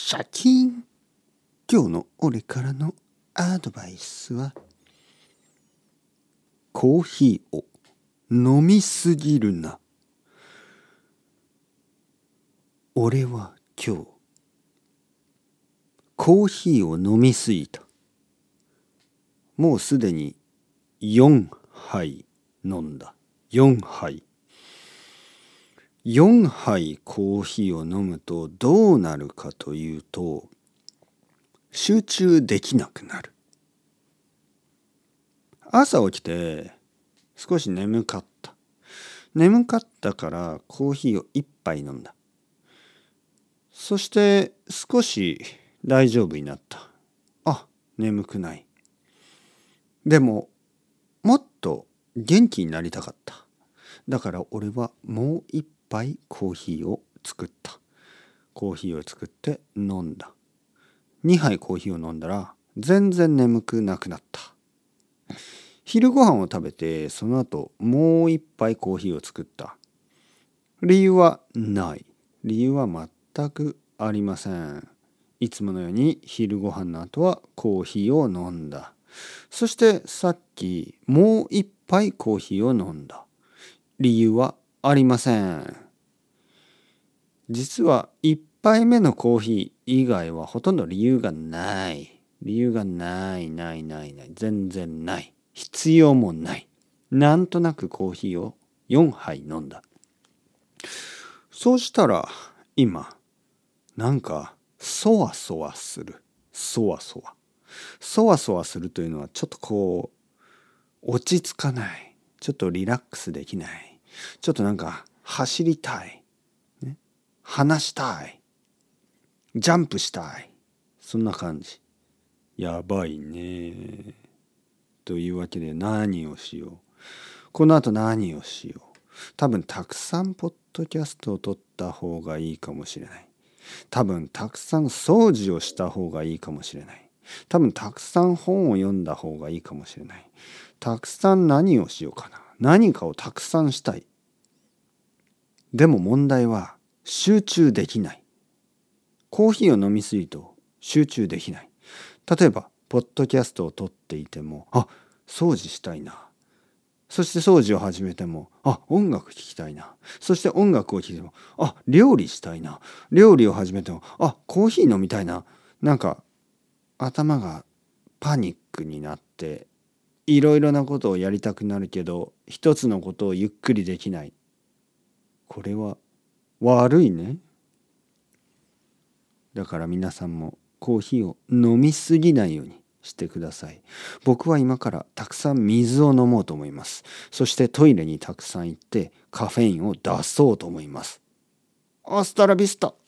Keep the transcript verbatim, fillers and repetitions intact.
シャキン。今日の俺からのアドバイスは、コーヒーを飲みすぎるな。俺は今日コーヒーを飲みすぎた。もうすでによんはい飲んだ。よんはい。よんはいコーヒーを飲むとどうなるかというと、集中できなくなる。朝起きて少し眠かった。眠かったからコーヒーを一杯飲んだ。そして少し大丈夫になった。あ、眠くない。でももっと元気になりたかった。だから俺はもう一杯コーヒーを作った。コーヒーを作って飲んだ。にはいコーヒーを飲んだら全然眠くなくなった。昼ご飯を食べてその後もう一杯コーヒーを作った。理由はない。理由は全くありません。いつものように昼ご飯の後はコーヒーを飲んだ。そしてさっきもう一杯コーヒーを飲んだ。理由はありません。実は一杯目のコーヒー以外はほとんど理由がない。理由がないないないない。全然ない。必要もない。なんとなくコーヒーをよんはい飲んだ。そうしたら今なんかそわそわする。そわそわ。そわそわするというのはちょっとこう落ち着かない。ちょっとリラックスできない。ちょっとなんか走りたい。ね、話したい。ジャンプしたい。そんな感じ。やばいね。というわけで何をしよう。この後何をしよう。多分たくさんポッドキャストを撮った方がいいかもしれない。多分たくさん掃除をした方がいいかもしれない。多分たくさん本を読んだ方がいいかもしれない。たくさん何をしようかな。何かをたくさんしたい。でも問題は集中できない。コーヒーを飲みすぎると集中できない。例えばポッドキャストを撮っていても、あ、掃除したいな。そして掃除を始めても、あ、音楽聴きたいな。そして音楽を聴いても、あ、料理したいな。料理を始めても、あ、コーヒー飲みたいな。なんか頭がパニックになって、いろいろなことをやりたくなるけど、一つのことをゆっくりできない。これは悪いね。だから皆さんもコーヒーを飲みすぎないようにしてください。僕は今からたくさん水を飲もうと思います。そしてトイレにたくさん行ってカフェインを出そうと思います。アスタラビスタ。